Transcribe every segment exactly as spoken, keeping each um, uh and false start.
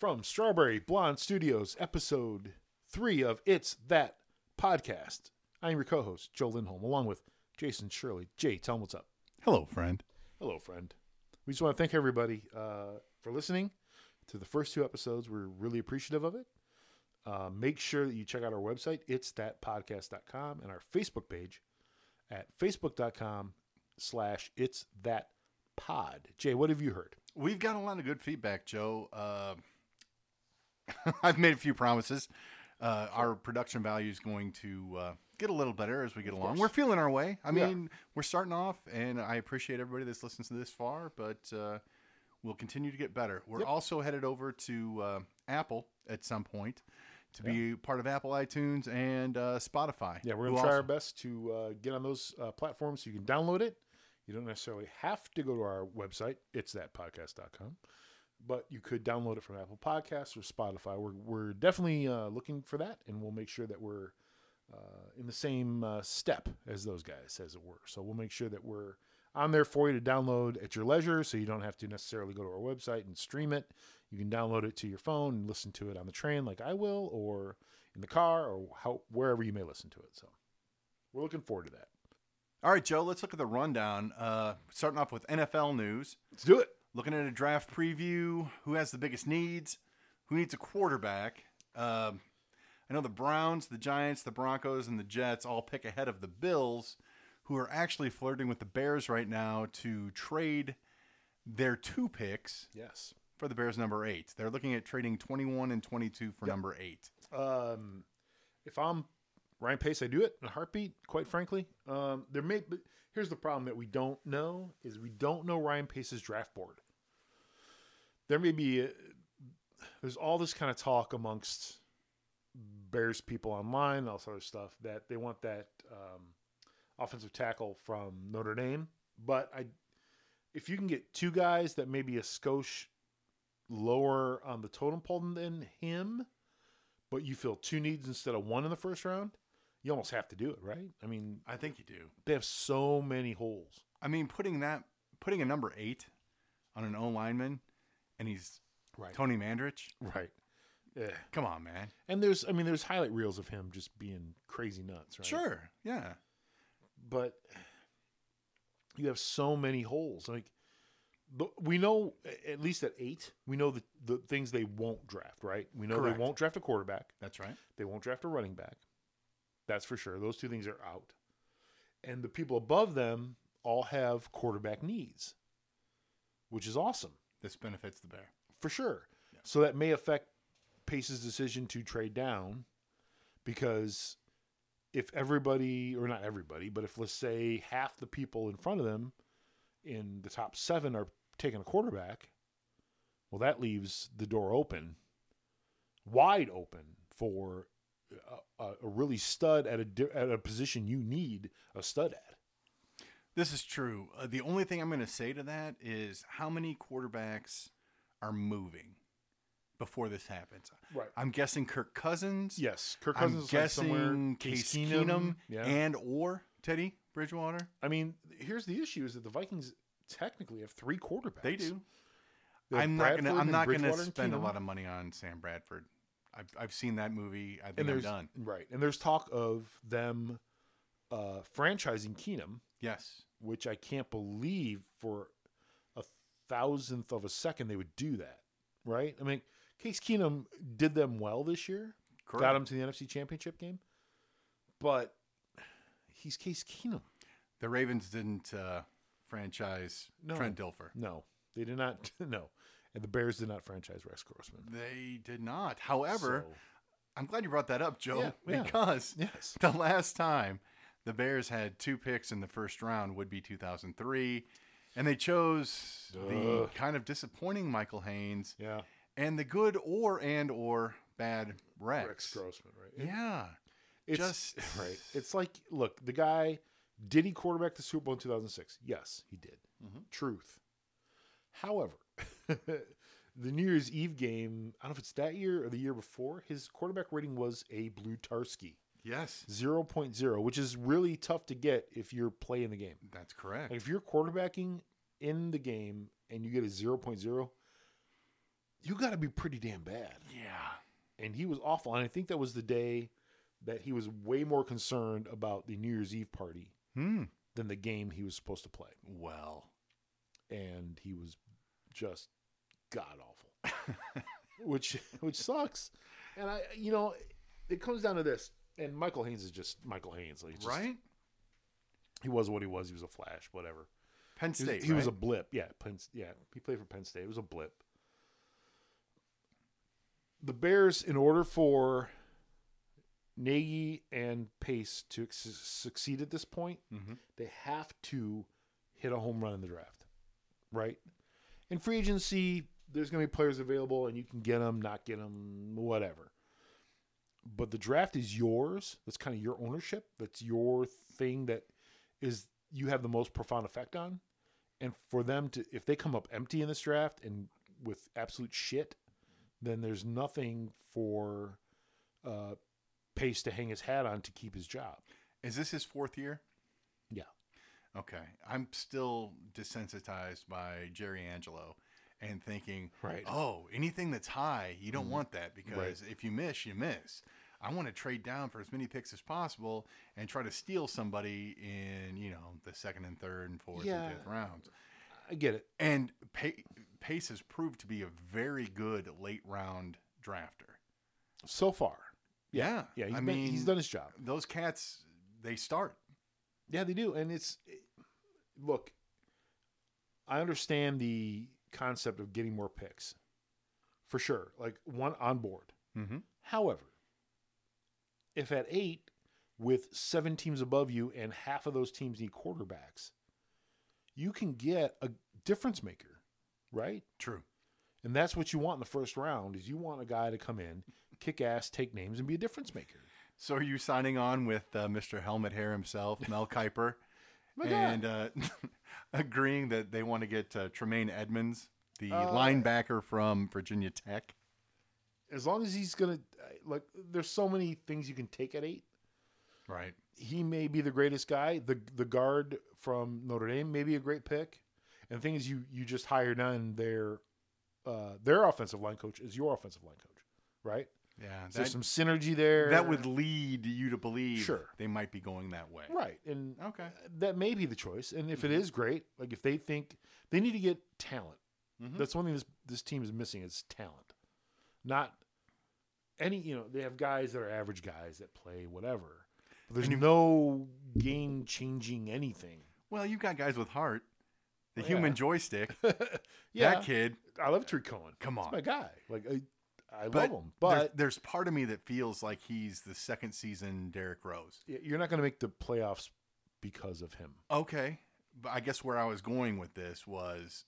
From Strawberry Blonde Studios, episode three of It's That Podcast. I'm your co-host, Joe Lindholm, along with Jason Shirley. Jay, tell them what's up. Hello, friend. Hello, friend. We just want to thank everybody uh, for listening to the first two episodes. We're really appreciative of it. Uh, make sure that you check out our website, its that podcast dot com, and our Facebook page at facebook.com slash it's that pod. Jay, what have you heard? We've got a lot of good feedback, Joe. Uh, I've made a few promises. Uh, our production value is going to uh, get a little better as we get Of along. course. We're feeling our way. I We mean, we're starting off, and I appreciate everybody that's listened to this far, but uh, we'll continue to get better. We're Yep. also headed over to uh, Apple at some point to be part of Apple iTunes and uh, Spotify. Yeah, we're going Who to try also- our best to uh, get on those uh, platforms so you can download it. You don't necessarily have to go to our website, its that podcast dot com, but you could download it from Apple Podcasts or Spotify. We're, we're definitely uh, looking for that, and we'll make sure that we're uh, in the same uh, step as those guys, as it were. So we'll make sure that we're on there for you to download at your leisure, so you don't have to necessarily go to our website and stream it. You can download it to your phone and listen to it on the train like I will, or in the car, or how, wherever you may listen to it. So we're looking forward to that. All right, Joe, let's look at the rundown. Uh, starting off with N F L news. Let's do it. Looking at a draft preview, who has the biggest needs? Who needs a quarterback? Um, I know the Browns, the Giants, the Broncos, and the Jets all pick ahead of the Bills, who are actually flirting with the Bears right now to trade their two picks Yes. for the Bears' number eight. They're looking at trading twenty-one and twenty-two for Yep. number eight. Um, if I'm Ryan Pace, I do it in a heartbeat, quite frankly. Um, there may, but here's the problem that we don't know is we don't know Ryan Pace's draft board. There may be, a, there's all this kind of talk amongst Bears people online and all this other stuff that they want that um, offensive tackle from Notre Dame. But I, if you can get two guys that may be a skosh lower on the totem pole than him, but you fill two needs instead of one in the first round, you almost have to do it, right? I mean, I think you do. they have so many holes. I mean, putting that, putting a number eight on an O lineman, and he's Right. Tony Mandrich. Right. Yeah. Come on, man. And there's, I mean, there's highlight reels of him just being crazy nuts, right? Sure. Yeah. But you have so many holes. Like, but we know, at least at eight, we know the, the things they won't draft, right? We know Correct. they won't draft a quarterback. That's right. They won't draft a running back. That's for sure. Those two things are out. And the people above them all have quarterback needs, which is awesome. This benefits the Bear. For sure. Yeah. So that may affect Pace's decision to trade down, because if everybody, or not everybody, but if, let's say, half the people in front of them in the top seven are taking a quarterback, well, that leaves the door open, wide open for a, a, a really stud at a, di- at a position you need a stud at. This is true. Uh, the only thing I'm going to say to that is how many quarterbacks are moving before this happens. Right. I'm guessing Kirk Cousins. Yes. Kirk I'm Cousins is like somewhere. guessing Case Keenum, Yeah. and or Teddy Bridgewater. I mean, here's the issue: is that the Vikings technically have three quarterbacks. They do. They have I'm not Bradford going to. I'm and not going to Bridgewater and spend a Keenum. lot of money on Sam Bradford. I've I've seen that movie. I think And I'm there's done. right, and there's talk of them uh, franchising Keenum, Yes. which I can't believe for a thousandth of a second they would do that. Right? I mean, Case Keenum did them well this year. Correct. Got him to the N F C Championship game, but he's Case Keenum. The Ravens didn't uh, franchise No. Trent Dilfer. No, they did not. No, and the Bears did not franchise Rex Grossman. They did not. However, So, I'm glad you brought that up, Joe, Yeah, yeah. because yes, the last time the Bears had two picks in the first round would be two thousand three, and they chose the Ugh. kind of disappointing Michael Haynes yeah, and the good or and or bad Rex. Rex Grossman, right? It- Yeah. It's Just- right. It's like, look, the guy, did he quarterback the Super Bowl in two thousand six? Yes, he did. Mhm. Truth. However, the New Year's Eve game, I don't know if it's that year or the year before, his quarterback rating was a Blutarski, Yes, zero point zero, which is really tough to get if you're playing the game. that's correct. Like if you're quarterbacking in the game and you get a zero point zero, you got to be pretty damn bad. Yeah. And he was awful. And I think that was the day that he was way more concerned about the New Year's Eve party Hmm. than the game he was supposed to play. Well. And he was just god awful, which which sucks. And I, you know, it comes down to this. And Michael Haynes is just Michael Haynes, like just, Right? He was what he was. He was a flash, whatever. Penn He was, State. he was a right? blip. Yeah, Penn. Yeah, he played for Penn State. It was a blip. The Bears, in order for Nagy and Pace to su- succeed at this point, Mhm. they have to hit a home run in the draft, right? In free agency, there's going to be players available, and you can get them, not get them, whatever. But the draft is yours. That's kind of your ownership. That's your thing that is you have the most profound effect on. And for them to, if they come up empty in this draft and with absolute shit, then there's nothing for uh, Pace to hang his hat on to keep his job. Is this his fourth year? Yeah. Okay. I'm still desensitized by Jerry Angelo and thinking, Right. oh, anything that's high, you don't Mhm. want that because Right. if you miss, you miss. I want to trade down for as many picks as possible and try to steal somebody in, you know, the second and third and fourth Yeah. and fifth rounds. I get it. And Pa- Pace has proved to be a very good late round drafter. So far. Yeah. Yeah, he's, I been, mean, he's done his job. those cats, they start. Yeah, they do. And it's, look, I understand the concept of getting more picks. For sure. Like, one on board. Mm-hmm. However, if at eight, with seven teams above you and half of those teams need quarterbacks, you can get a difference maker, right? True. And that's what you want in the first round is you want a guy to come in, kick ass, take names, and be a difference maker. So are you signing on with uh, Mister Helmet Hair himself, Mel Kiper, My God. and uh, agreeing that they want to get uh, Tremaine Edmonds, the Uh, linebacker from Virginia Tech? As long as he's going to, like, there's so many things you can take at eight. Right. He may be the greatest guy. The the guard from Notre Dame may be a great pick. And the thing is, you you just hired on their uh, their offensive line coach is your offensive line coach, right? Yeah. So there's That, some synergy there. that would lead you to believe Sure. they might be going that way. right, and Okay. that may be the choice. And if it Mhm. is great, like if they think they need to get talent, Mhm. that's one thing this this team is missing is talent. Not any, you know, they have guys that are average guys that play whatever. But there's And you- no game changing anything. Well, you've got guys with heart. The Well, human yeah. joystick. yeah, That kid. I love Tariq Cohen. Come That's on. my guy. Like I, I But love him, there's, but there's part of me that feels like he's the second season Derrick Rose. you're not going to make the playoffs because of him. Okay. But I guess where I was going with this was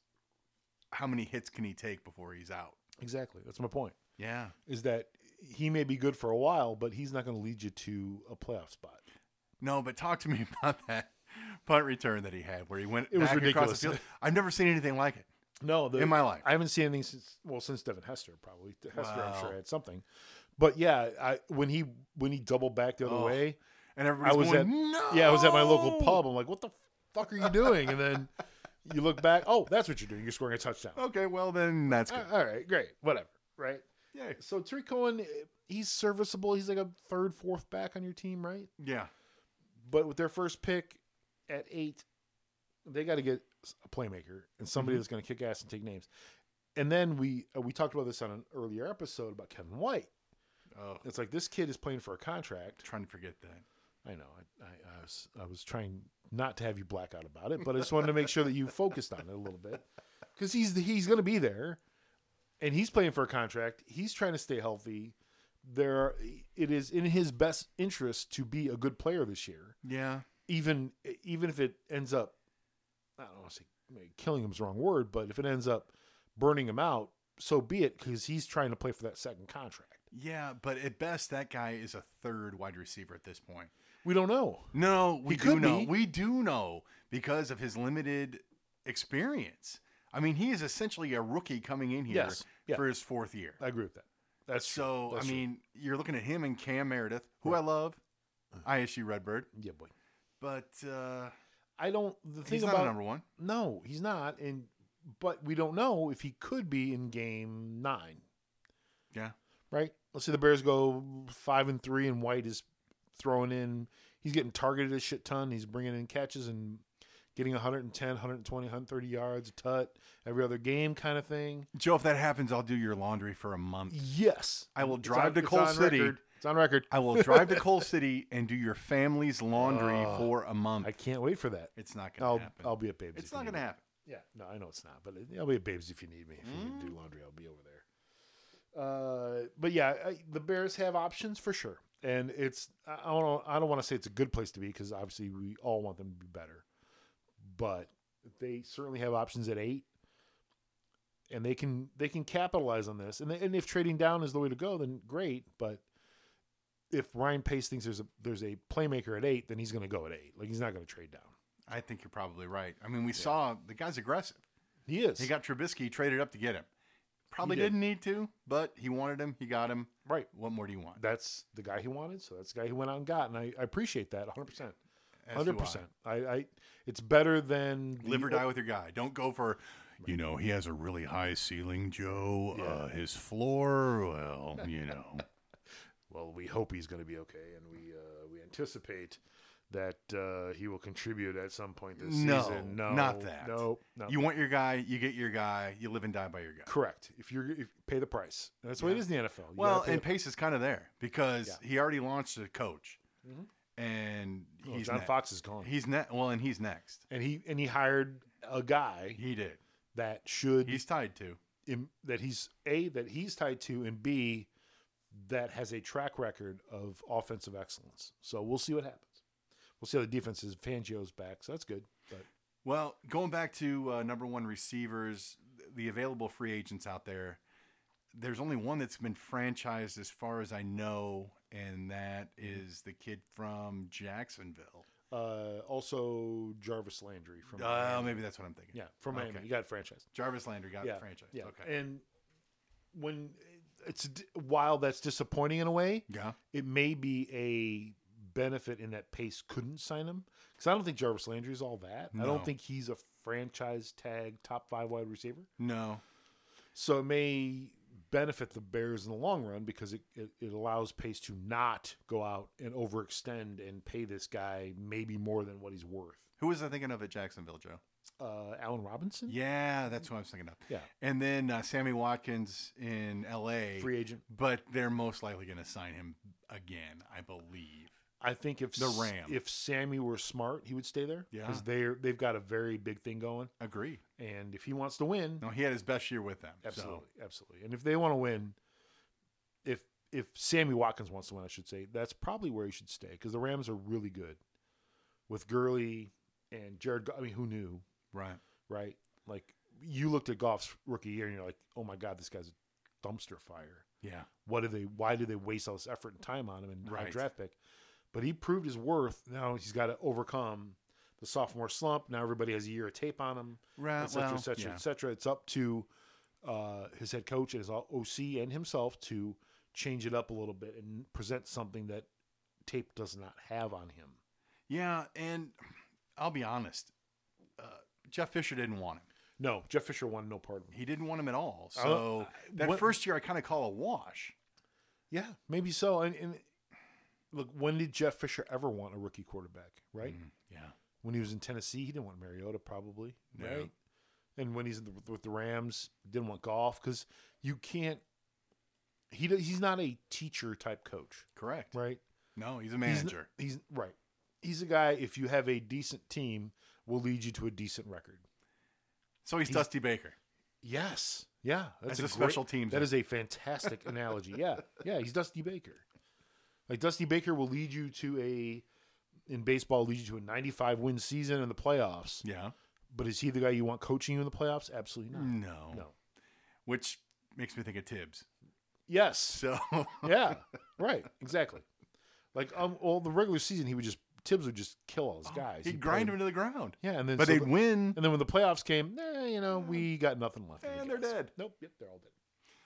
how many hits can he take before he's out? Exactly. That's my point. Yeah. Is that he may be good for a while, but he's not going to lead you to a playoff spot. No, but talk to me about that punt return that he had where he went It was back across ridiculous. the field. I've never seen anything like it No, the, in my life. I haven't seen anything since well since Devin Hester probably. Hester, I'm sure Wow. had something, but yeah, I when he when he doubled back the other Oh, way, And everybody's I was going, at- no! yeah, I was at my local pub. I'm like, what the fuck are you doing? And then you look back, oh, that's what you're doing. You're scoring a touchdown. Okay, well, then that's good. All right, great, whatever, right? Yeah. So Tariq Cohen, he's serviceable. He's like a third, fourth back on your team, right? Yeah. But with their first pick at eight, they got to get a playmaker and somebody Mhm. that's going to kick ass and take names. And then we uh, we talked about this on an earlier episode about Kevin White. Oh, It's like this kid is playing for a contract. trying to forget that. I know. I, I, I was I was trying not to have you black out about it, but I just wanted to make sure that you focused on it a little bit because he's the, he's going to be there, and he's playing for a contract. He's trying to stay healthy. There, are, it is in his best interest to be a good player this year. Yeah. Even even if it ends up, I don't want to say maybe killing him's the wrong word, but if it ends up burning him out, so be it, because he's trying to play for that second contract. Yeah, but at best, that guy is a third wide receiver at this point. We don't know. No, we He do could know. be. We do know because of his limited experience. I mean, he is essentially a rookie coming in here Yes. Yeah. for his fourth year. I agree with that. That's true. So, That's I true. mean, you're looking at him and Cam Meredith, who Right. I love, I S U Redbird, yeah, boy. but uh, I don't. The thing he's about not a number one. no, he's not. And but we don't know if he could be in game nine. Yeah. Right? Let's say the Bears go five and three and White is throwing in. He's getting targeted a shit ton. He's bringing in catches and getting one ten, one twenty, one thirty yards, a tut, every other game kind of thing. Joe, if that happens, I'll do your laundry for a month. Yes. I will It's drive on- to it's Coal on City. record. It's on record. I will drive to Coal City and do your family's laundry Oh, for a month. I can't wait for that. It's not going I'll to happen. I'll be at Babes. it's if you not need going to me. happen. Yeah, no, I know it's not, but it- I'll be at Babes if you need me. If you need to do laundry, I'll be over there. Uh, but yeah, I, the Bears have options for sure, and it's I I don't I don't want to say it's a good place to be because obviously we all want them to be better, but they certainly have options at eight, and they can they can capitalize on this. And they, and if trading down is the way to go, then great. But if Ryan Pace thinks there's a there's a playmaker at eight, then he's going to go at eight. Like he's not going to trade down. I think you're probably right. I mean, we saw the guy's aggressive. He is. He got Trubisky, he traded up to get him. Probably He did. didn't need to, but he wanted him. He got him. right. What more do you want? That's the guy he wanted, so that's the guy he went out and got, and I, I appreciate that one hundred percent. As one do hundred percent. I, I it's better than the- Live or die with your guy. Don't go for, you know, he has a really high ceiling, Joe. Uh, his floor, well, you know. Well, we hope he's going to be okay, and we uh, we anticipate that uh, he will contribute at some point this No, season. No, not that. No, no. You want your guy, you get your guy, you live and die by your guy. Correct. If you're if, pay the price, that's what it is in the N F L. You Well, gotta pay and the- Pace is kind of there because Yeah. he already launched a coach, Mhm. and oh, he's John next. Fox is gone, He's ne- Well, and he's next. and he and he hired a guy He did. that should He's tied to. im- that he's a that he's tied to, and b that has a track record of offensive excellence. So we'll see what happens. We'll see how the defense is. Fangio's back, so that's good. But Well, going back to uh, number one receivers, the available free agents out there, there's only one that's been franchised as far as I know, and that is the kid from Jacksonville. uh, also Jarvis Landry from Oh, Miami. maybe that's what I'm thinking. yeah from Miami. Okay. You got it franchised. Jarvis Landry got Yeah, franchised. yeah. Okay. And when it's d- while that's disappointing in a way, Yeah. it may be a benefit in that Pace couldn't sign him because I don't think Jarvis Landry is all that. I No. don't think he's a franchise tag top five wide receiver. No. So it may benefit the Bears in the long run because it, it, it allows Pace to not go out and overextend and pay this guy maybe more than what he's worth. Who was I thinking of at Jacksonville, Joe? Uh, Allen Robinson, Yeah, that's who I was thinking of. Yeah. And then uh, Sammy Watkins in L A. free agent. But they're most likely going to sign him again, I believe. I think if The S- Ram. if Sammy were smart, he would stay there. Yeah. because they're they've got a very big thing going, Agree. and if he wants to win, No, he had his best year with them. absolutely, absolutely, and if they want to win, if if Sammy Watkins wants to win, I should say that's probably where he should stay because the Rams are really good with Gurley and Jared. Go- I mean, who knew, So, right. right? Like you looked at Goff's rookie year, and you're like, oh my god, this guy's a dumpster fire. Yeah. What did they? Why did they waste all this effort and time on him and high Right. draft pick? But he proved his worth. Now he's got to overcome the sophomore slump. Now everybody has a year of tape on him, Right. et cetera, well, et cetera, yeah. et cetera. It's up to uh, his head coach and his O C and himself to change it up a little bit and present something that tape does not have on him. Yeah, and I'll be honest. Uh, Jeff Fisher didn't want him. No, Jeff Fisher wanted no part of him. He didn't want him at all. I So don't- that what- first year I kind of call a wash. Yeah, maybe so. And, and look, when did Jeff Fisher ever want a rookie quarterback, right? Mm, yeah. When he was in Tennessee, he didn't want Mariota, probably, No. right? And when he's in the, with the Rams, didn't want Golf because you can't. He do- he's not a teacher type coach, Correct. right? No, he's a He's n- manager. He's, right. He's a guy. If you have a decent team, will lead you to a decent record. so he's, he's- Dusty Baker. Yes. Yeah. That's As a great- special teams. That is a fantastic analogy. Yeah. Yeah. He's Dusty Baker. Like Dusty Baker will lead you to a in baseball lead you to a ninety-five win season in the playoffs. Yeah. But is he the guy you want coaching you in the playoffs? Absolutely not. No. No. Which makes me think of Tibbs. Yes. So Yeah. Right. Exactly. Like um, well, the regular season he would just Tibbs would just kill all his guys. he'd He'd grind play- him into the ground. Yeah, and then But so they'd the- win. And then when the playoffs came, eh, you know, we got nothing left. in the And they're gas. dead. Nope. Yep. They're all dead.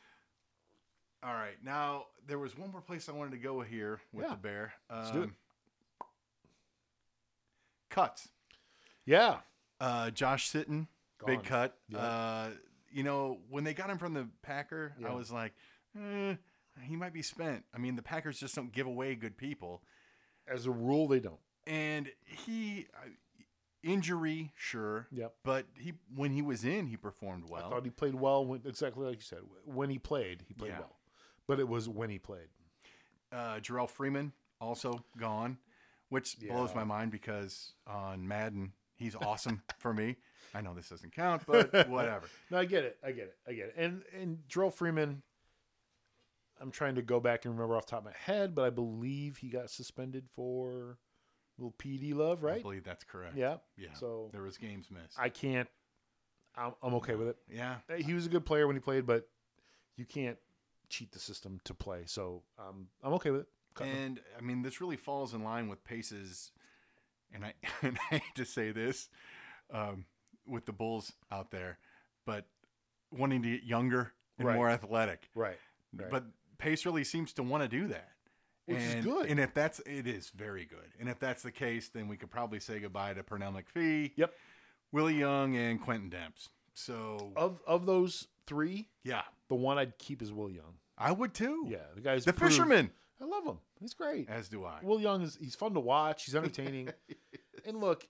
All right. Now, there was one more place I wanted to go here with Yeah. the Bear. Um, Let's do it. Cuts. Yeah. Uh, Josh Sitton big cut. Yeah. Uh, you know, when they got him from the Packer, Yeah. I was like, eh, he might be spent. I mean, the Packers just don't give away good people. As a rule, they don't. And he, uh, injury, sure. Yep. But he, when he was in, he performed well. I thought he played well, when, exactly like you said. When he played, he played Yeah. well. But it was when he played. Uh, Jarrell Freeman also gone, which Yeah. blows my mind because on Madden, he's awesome for me. I know this doesn't count, but whatever. No, I get it. I get it. I get it. And and Jarrell Freeman, I'm trying to go back and remember off the top of my head, but I believe he got suspended for a little P D love, I right? believe that's correct. Yeah. Yeah. So there was games missed. I can't. I'm, I'm okay with it. yeah. He was a good player when he played, but you can't cheat the system to play. So um, I'm okay with it. Cutting him. And I mean, this really falls in line with Pace's, and I, and I hate to say this, um, with the Bulls out there, but wanting to get younger and Right. more athletic. Right. Right. But Pace really seems to want to do that. Which is and, good. And if that's, it is very good. And if that's the case, then we could probably say goodbye to Pernell McPhee, Yep. Willie Young, and Quentin Demps. So, Of of those three, yeah, the one I'd keep is Will Young. I would too. Yeah, the guy's The proved- fisherman, I love him. He's great. as do I. Will Young is he's fun to watch. He's entertaining. And look,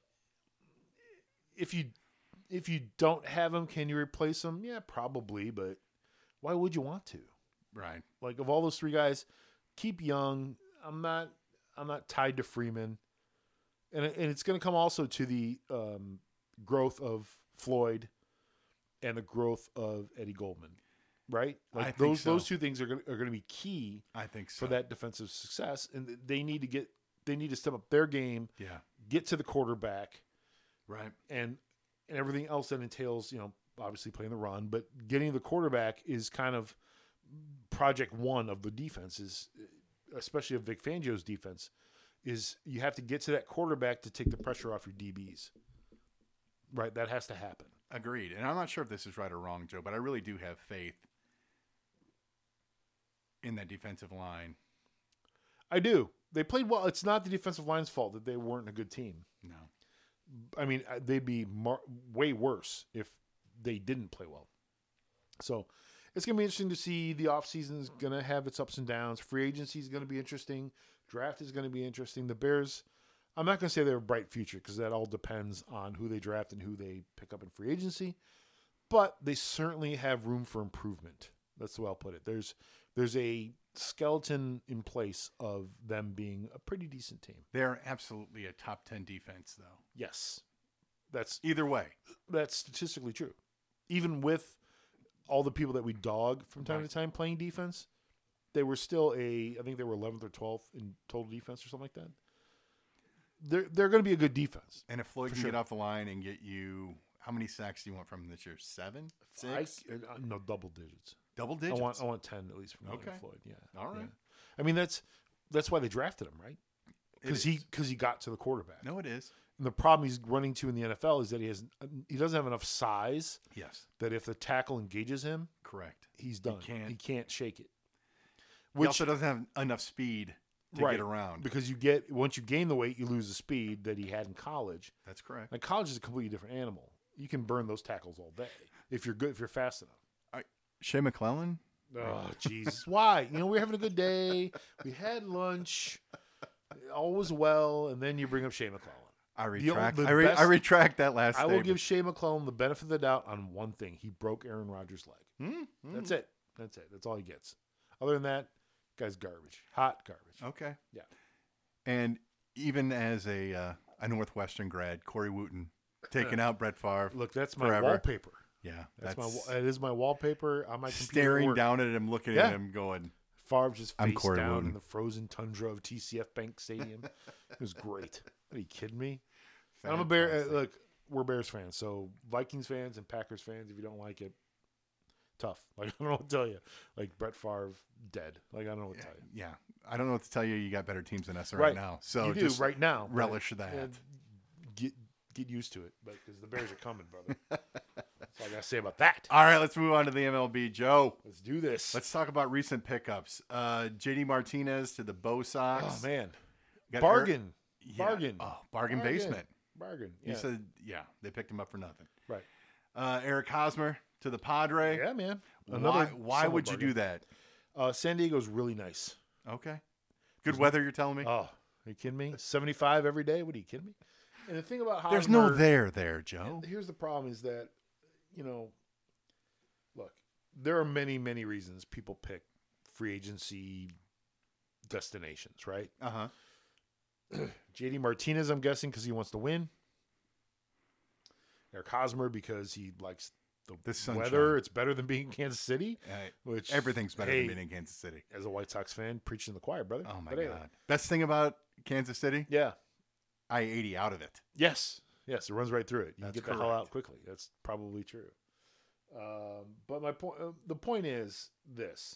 if you if you don't have him, can you replace him? Yeah, probably. But why would you want to? Right. Like of all those three guys, keep Young. I'm not I'm not tied to Freeman, and it- and it's going to come also to the um, growth of Floyd and the growth of Eddie Goldman, right? Like I think those so. those two things are going are going to be key I think so. for that defensive success, and they need to get they need to step up their game, Yeah. get to the quarterback, Right. and and everything else that entails, you know, obviously playing the run, but getting the quarterback is kind of project one of the defense, is especially of Vic Fangio's defense, is you have to get to that quarterback to take the pressure off your D Bs. Right, that has to happen. Agreed. And I'm not sure if this is right or wrong, Joe, but I really do have faith in that defensive line. I do. They played well. It's not the defensive line's fault that they weren't a good team. No. I mean, uh, they'd be mar- way worse if they didn't play well. So it's going to be interesting to see. The offseason is going to have its ups and downs. Free agency is going to be interesting. Draft is going to be interesting. The Bears, I'm not going to say they're a bright future because that all depends on who they draft and who they pick up in free agency. But they certainly have room for improvement. That's the way I'll put it. There's there's a skeleton in place of them being a pretty decent team. They're absolutely a top ten defense, though. Yes, that's Either way. that's statistically true. Even with all the people that we dog from time Right. to time playing defense, they were still a I think they were eleventh or twelfth in total defense or something like that. They're they're going to be a good defense. And if Floyd For can sure. get off the line and get you, how many sacks do you want from him this year? Seven? Six? I, uh, no double digits. Double I digits? want I want ten at least from William Okay. Floyd. Yeah. All right. Yeah. I mean that's that's why they drafted him, right? It Because he is. because he got to the quarterback. No, it is. And the problem he's running to in the N F L is that he has he doesn't have enough size Yes. that if the tackle engages him, Correct. he's done. can't- He can't shake it. He also doesn't have enough speed to Right. get around. because you get once you gain the weight, you lose the speed that he had in college. That's correct. Like college is a completely different animal. You can burn those tackles all day if you're good if you're fast enough. Shea McClellan? Oh Jesus! Why? You know we're having a good day. We had lunch. All was well, and then you bring up Shea McClellan. I The- retract. the I, re- best- I retract that last I will statement. give Shea McClellan the benefit of the doubt on one thing. He broke Aaron Rodgers' leg. Hmm? Hmm. That's it. That's it. That's all he gets. Other than that, guy's garbage. Hot garbage. Okay. Yeah. And even as a uh, a Northwestern grad, Corey Wooten taking out Brett Favre. Look, that's my Forever. wallpaper. Yeah, That's, that's, my. wa- That is my wallpaper on my computer. at staring work. down at him, looking Yeah. at him, going, Favre just I'm face Corey down Wooten. in the frozen tundra of T C F Bank Stadium. It was great. Are you kidding me? And I'm a Bear. Uh, Fantastic. look, we're Bears fans, so Vikings fans and Packers fans. If you don't like it, tough. Like I don't know what to tell you. Like Brett Favre dead. Like I don't know what to tell you. Yeah, I don't know what to tell you. You got better teams than us right, Right. now, so you do just right now. but, relish that. uh, get get used to it, but because the Bears are coming, brother. That's all I gotta say about that. All right, let's move on to the M L B, Joe. Let's do this. Let's talk about recent pickups. Uh, J D Martinez to the Bo Sox. oh man, Got bargain, Yeah. bargain, Oh, bargain, basement. bargain. You Yeah. said, yeah, they picked him up for nothing. Right. Uh, Eric Hosmer to the Padre. Yeah, man. Why, why summer would you bargain. do that? Uh, San Diego's really nice. Okay. Good weather, you're telling me? Oh, are you kidding me? seventy-five every day? What are you kidding me? And the thing about Hosmer, There's no there there, Joe. here's the problem is that, you know, look, there are many, many reasons people pick free agency destinations, right? Uh-huh. J D Martinez, I'm guessing, because he wants to win. Eric Hosmer, because he likes the This sunshine. weather. It's better than being in Kansas City. Hey, Which everything's better hey, than being in Kansas City. As a White Sox fan, preaching the choir, brother. Oh, my But anyway. God. Best thing about Kansas City? Yeah. I eighty out of it. Yes. Yes, it runs right through it. You That's can get the hell correct. out quickly. That's probably true. Um, but my point, uh, the point is this: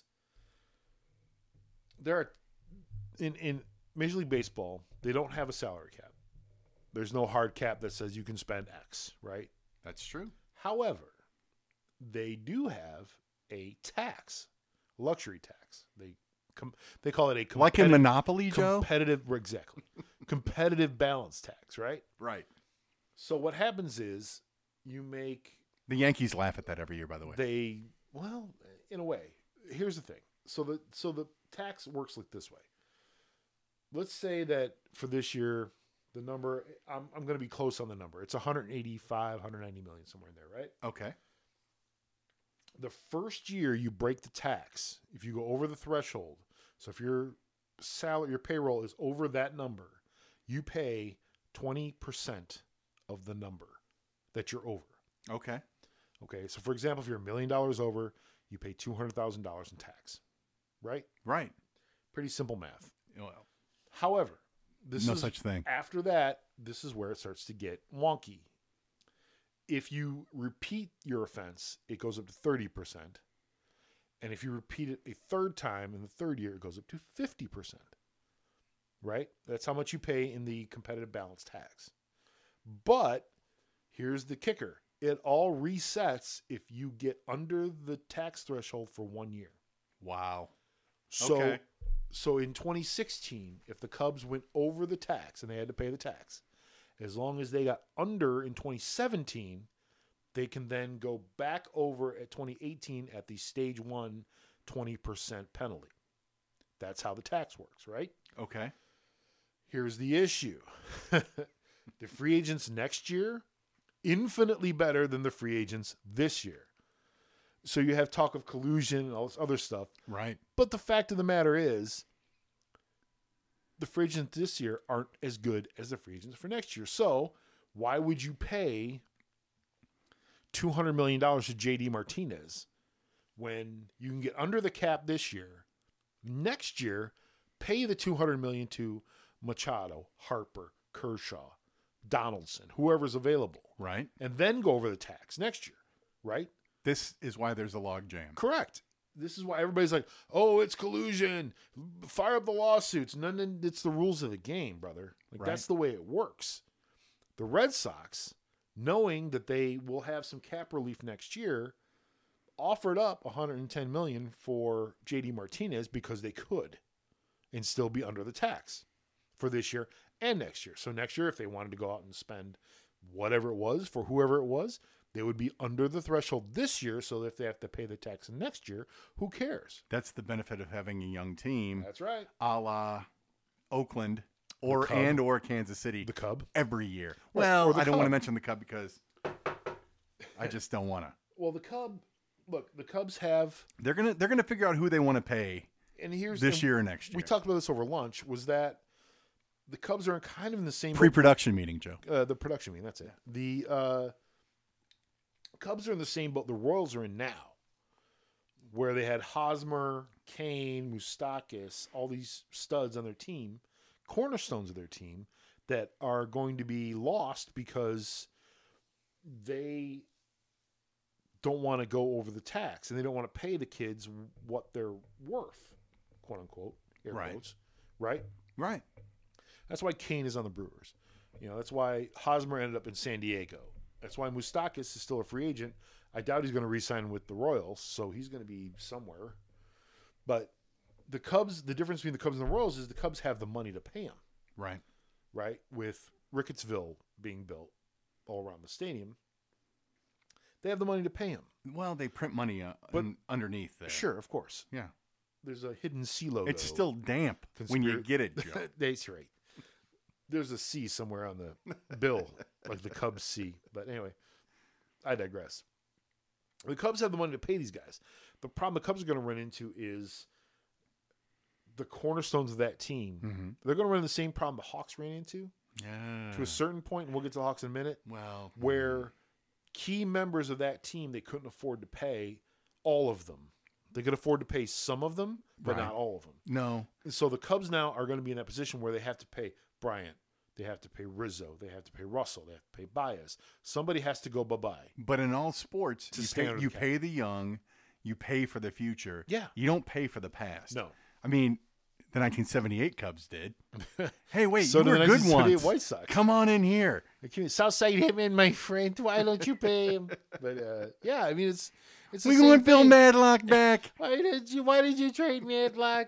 there are in in Major League Baseball, they don't have a salary cap. There's no hard cap that says you can spend X, right? That's true. However, they do have a tax, luxury tax. They com- they call it a Like in competi- Monopoly, Joe? competitive exactly competitive balance tax, right? Right. So what happens is you make The Yankees laugh at that every year, by the way. they well in a way. Here's the thing. So the so the tax works like this way. Let's say that for this year, the number I'm I'm going to be close on the number. It's one eighty-five, one ninety million somewhere in there, right? Okay. The first year you break the tax, if you go over the threshold. So if your salary, your payroll is over that number, you pay twenty percent of the number that you're over. Okay. Okay, so for example, if you're a million dollars over, you pay two hundred thousand dollars in tax, right? Right. Pretty simple math. Well, However, this no is such thing. after that, this is where it starts to get wonky. If you repeat your offense, it goes up to thirty percent. And if you repeat it a third time in the third year, it goes up to fifty percent. Right? That's how much you pay in the competitive balance tax. But here's the kicker. It all resets if you get under the tax threshold for one year. Wow. So, Okay. so in twenty sixteen, if the Cubs went over the tax and they had to pay the tax, as long as they got under in twenty seventeen, they can then go back over at twenty eighteen at the stage one twenty percent penalty. That's how the tax works, right? Okay. Here's the issue. The free agents next year, infinitely better than the free agents this year. So you have talk of collusion and all this other stuff. Right. But the fact of the matter is, the free agents this year aren't as good as the free agents for next year. So why would you pay two hundred million dollars to J D Martinez when you can get under the cap this year? Next year, pay the two hundred million dollars to Machado, Harper, Kershaw, Donaldson, whoever's available, Right. and then go over the tax next year, right? This is why there's a log jam. Correct. This is why everybody's like, "Oh, it's collusion. Fire up the lawsuits." None. None- It's the rules of the game, brother. Like Right. that's the way it works. The Red Sox, knowing that they will have some cap relief next year, offered up one hundred ten million dollars for J D Martinez because they could, and still be under the tax for this year and next year. So next year, if they wanted to go out and spend whatever it was for whoever it was, they would be under the threshold this year. So if they have to pay the tax next year, who cares? That's the benefit of having a young team, That's right. a la Oakland or Cub. and or Kansas City The Cub. every year. Right, Well, or the I don't want to Cub. mention the Cub because I just don't want to. Well, the Cub. Look, the Cubs have, They're gonna they're gonna figure out who they want to pay and here's this and year or next year. We talked about this over lunch. Was that the Cubs are kind of in the same boat- Pre-production meeting, Joe. uh, the production meeting. That's it. The uh, Cubs are in the same boat the Royals are in now, where they had Hosmer, Kane, Moustakis, all these studs on their team, cornerstones of their team that are going to be lost because they don't want to go over the tax and they don't want to pay the kids what they're worth, quote unquote, air Right. quotes, right? Right. That's why Kane is on the Brewers. You know, that's why Hosmer ended up in San Diego. That's why Moustakis is still a free agent. I doubt he's going to re-sign with the Royals, so he's going to be somewhere. But the Cubs, the difference between the Cubs and the Royals is the Cubs have the money to pay him, Right. right? With Rickettsville being built all around the stadium, They have the money to pay him. Well, they print money uh, But- un- underneath there. Sure, of course. Yeah. There's a hidden C logo. It's still damp when you Conspira- get it, Joe. That's right. There's a C somewhere on the bill, like the Cubs C. But anyway, I digress. The Cubs have the money to pay these guys. The problem the Cubs are going to run into is the cornerstones of that team. Mm-hmm. They're going to run into the same problem the Hawks ran into Yeah. to a certain point, and we'll get to the Hawks in a minute, Well, where key members of that team they couldn't afford to pay all of them. They could afford to pay some of them, but Right. not all of them. no. And so the Cubs now are going to be in that position where they have to pay Bryant, they have to pay Rizzo, they have to pay Russell, they have to pay Baez. Somebody has to go bye-bye. But in all sports, To you stay pay, under you the cap. pay the young, you pay for the future. Yeah. You don't pay for the past. No. I mean, the nineteen seventy-eight Cubs did. Hey, wait, So you did were the good nineteen seventy-eight ones. White Sox. Come on in here. Southside Hitman, my friend. Why don't you pay him? But uh, yeah, I mean it's it's the We same want Bill thing. Madlock back. Why did you Why did you trade Madlock?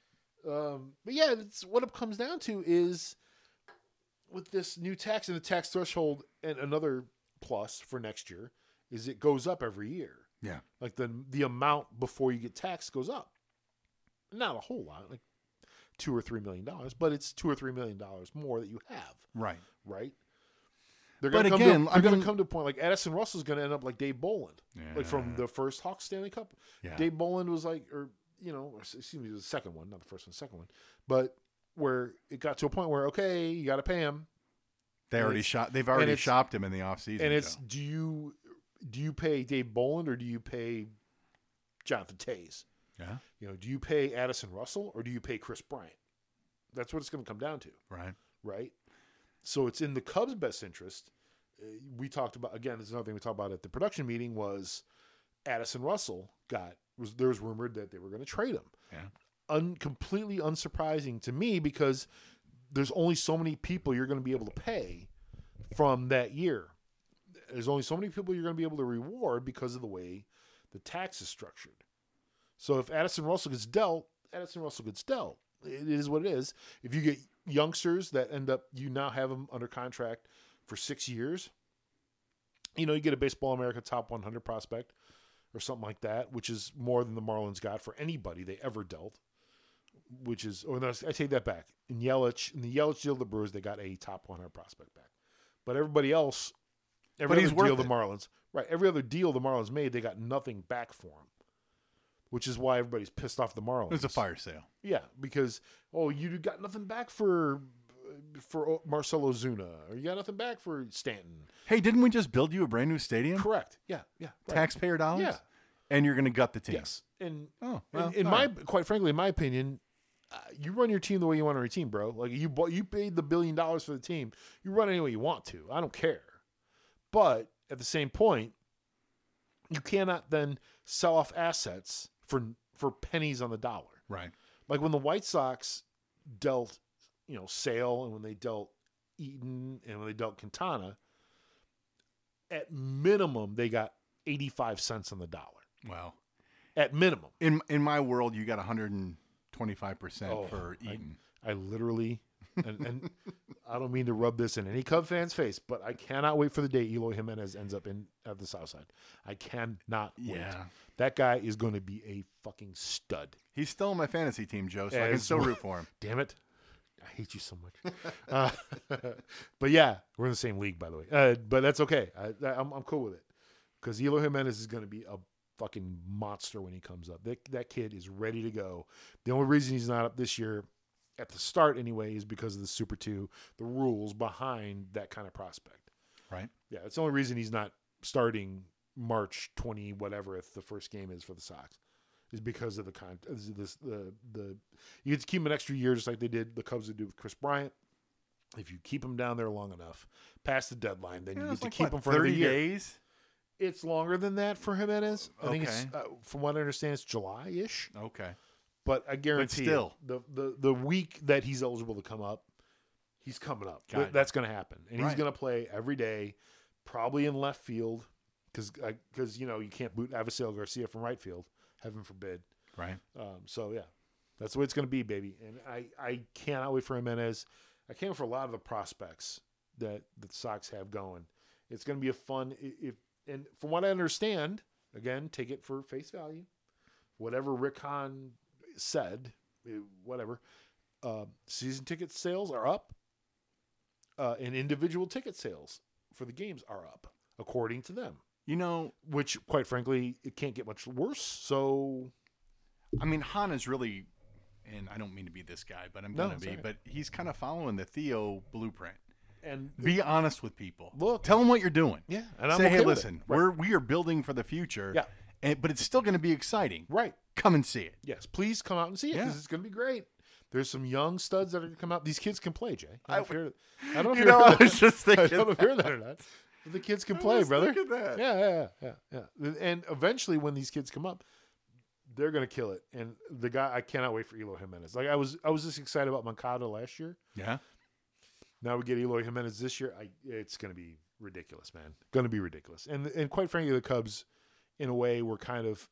Um, but yeah, it's, what it comes down to is with this new tax and the tax threshold, and another plus for next year is it goes up every year. Yeah. Like the the amount before you get taxed goes up. Not a whole lot, like two or three million dollars, but it's two or three million dollars more that you have, Right. right? They're But gonna come again, to, I they're gonna mean- come to a point like Addison Russell's gonna end up like Dave Boland, like from Yeah. the first Hawks Stanley Cup. Yeah. Dave Boland was like, or you know, or excuse me, it was the second one, not the first one, the second one, but where it got to a point where okay, you got to pay him, They and already it's- shot. They've already it's- shopped him in the offseason. and it's Joe. do you do you pay Dave Boland or do you pay Jonathan Tays? Yeah. You know, do you pay Addison Russell or do you pay Chris Bryant? That's what it's going to come down to, Right. right? So it's in the Cubs' best interest. Uh, we talked about again. This is another thing we talked about at the production meeting was Addison Russell got was there was rumored that they were going to trade him. Yeah. Un, completely unsurprising to me because there's only so many people you're going to be able to pay from that year. There's only so many people you're going to be able to reward because of the way the tax is structured. So if Addison Russell gets dealt, Addison Russell gets dealt. It is what it is. If you get youngsters that end up, you now have them under contract for six years. You know, you get a Baseball America top one hundred prospect or something like that, which is more than the Marlins got for anybody they ever dealt. Which is, or no, I take that back. In Yelich, in the Yelich deal, the Brewers, they got a top one hundred prospect back. But everybody else, every But he's other deal worth the it. Marlins, right? Every other deal the Marlins made, they got nothing back for him. Which is why everybody's pissed off the Marlins. It was a fire sale. Yeah, because oh, you got nothing back for for Marcelo Zuna, or you got nothing back for Stanton. Hey, didn't we just build you a brand new stadium? Correct. Yeah, yeah. Right. Taxpayer dollars? Yeah. And you're going to gut the team. Yes. And Oh, in, well, in all my right. quite frankly, in my opinion, uh, you run your team the way you want to run your team, bro. Like you bought, you paid the billion dollars for the team. You run it any way you want to. I don't care. But at the same point, you cannot then sell off assets for for pennies on the dollar. Right. Like when the White Sox dealt, you know, Sale, and when they dealt Eaton, and when they dealt Quintana, at minimum they got eighty-five cents on the dollar. Wow. At minimum. In in my world, you got one hundred twenty-five percent Oh, for I- Eaton. I literally, and, and I don't mean to rub this in any Cub fan's face, but I cannot wait for the day Eloy Jimenez ends up in at the South Side. I cannot wait. Yeah. That guy is going to be a fucking stud. He's still on my fantasy team, Joe, so I can As still well. root for him. Damn it. I hate you so much. uh, but yeah, we're in the same league, by the way. Uh, but that's okay. I, I'm, I'm cool with it. Because Eloy Jimenez is going to be a fucking monster when he comes up. That, that kid is ready to go. The only reason he's not up this year, at the start anyway, is because of the Super two, the rules behind that kind of prospect. Right. Yeah, that's the only reason he's not starting March twentieth, whatever, if the first game is for the Sox. Is because of the con is this the the you get to keep him an extra year just like they did the Cubs would do with Chris Bryant. If you keep him down there long enough, past the deadline, then Yeah, you it's get like, to keep what, him for another thirty year. days? It's longer than that for Jimenez. I think it's Okay. uh, from what I understand, it's July-ish. Okay. But I guarantee still. you, the, the the week that he's eligible to come up, he's coming up. Got Th- it. That's going to happen, and he's Right. going to play every day, probably in left field, because because you know you can't boot Avisail Garcia from right field, heaven forbid. Right. Um, so yeah, that's the way it's going to be, baby. And I, I cannot wait for Jimenez. I can't wait for a lot of the prospects that the Sox have going. It's going to be a fun. i- If and from what I understand, again, take it for face value. Whatever Rick Hahn said, eh, whatever, uh, season ticket sales are up, uh, and individual ticket sales for the games are up, according to them. You know, Which, quite frankly, it can't get much worse. So, I mean, Han is really, and I don't mean to be this guy, but I'm No, going to it's be, okay. but he's kind of following the Theo blueprint. and Be honest with people. Look. Tell them what you're doing. yeah, and I'm Say, okay hey, with listen, it. Right. we're we are building for the future. Yeah. And, but it's still going to be exciting. right. Come and see it. Yes, please come out and see it because Yeah. it's going to be great. There's some young studs that are going to come out. These kids can play, Jay. I don't I- know if you're, I don't know if You you're know, I was just I thinking. don't know if you're that or not. But the kids can play, was brother. thinking that. Yeah, yeah, yeah, yeah. And eventually, when these kids come up, they're going to kill it. And the guy, I cannot wait for Eloy Jimenez. Like I was, I was just excited about Moncada last year. Yeah. Now we get Eloy Jimenez this year. I, it's going to be ridiculous, man. Going to be ridiculous. And and quite frankly, the Cubs, in a way, were kind of.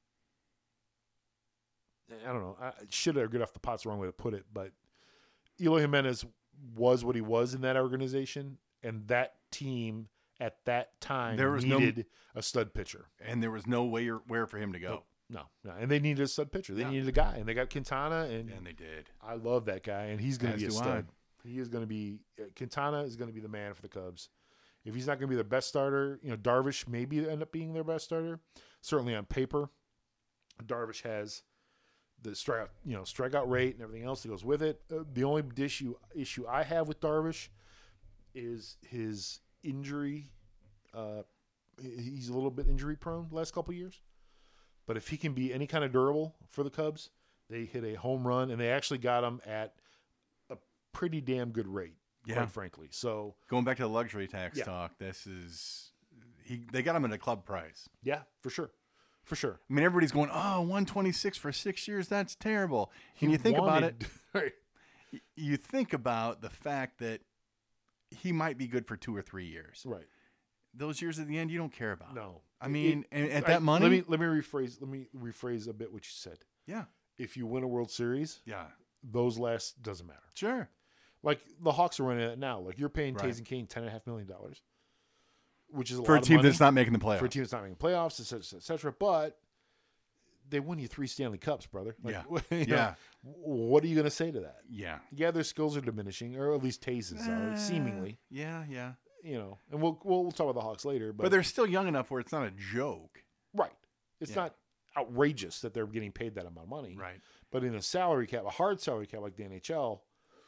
I don't know. I should have get off the pot's the wrong way to put it, but Eloy Jimenez was what he was in that organization, and that team at that time There was no- needed a stud pitcher. And there was no way or where for him to go. No, no, and they needed a stud pitcher. They Yeah. needed a guy, and they got Quintana, and And they did. I love that guy, and he's going to As be a do stud. He is going to be uh, Quintana is going to be the man for the Cubs. If he's not going to be their best starter, you know, Darvish maybe end up being their best starter. Certainly on paper, Darvish has the strikeout, you know, strikeout rate and everything else that goes with it. Uh, the only issue issue I have with Darvish is his injury. Uh, he's a little bit injury prone the last couple of years. But if he can be any kind of durable for the Cubs, they hit a home run, and they actually got him at a pretty damn good rate, Yeah. quite frankly. So, Going back to the luxury tax Yeah. talk, this is he. They got him at a club price. yeah, for sure. For sure. I mean, everybody's going, oh, one twenty-six for six years. That's terrible. And you think about it, Right. y- you think about the fact that he might be good for two or three years. Right. Those years at the end, you don't care about. No. I mean, and at I- that money, Let me let me rephrase let me rephrase a bit what you said. yeah, If you win a World Series, yeah, those last doesn't matter. sure. Like the Hawks are running it now. Like you're paying Right. Tays and Kane ten and a half million dollars, which is a For a lot team of money that's not making the playoffs. for a team that's not making playoffs, et cetera, et cetera. But they won you three Stanley Cups, brother. Like, Yeah. you know, Yeah. what are you going to say to that? Yeah. Yeah, their skills are diminishing, or at least Tays's are, Uh, seemingly. Yeah, yeah. You know, and we'll we'll, we'll talk about the Hawks later. But, But they're still young enough where it's not a joke. right. It's Yeah. not outrageous that they're getting paid that amount of money. Right. But in a salary cap, a hard salary cap like the N H L,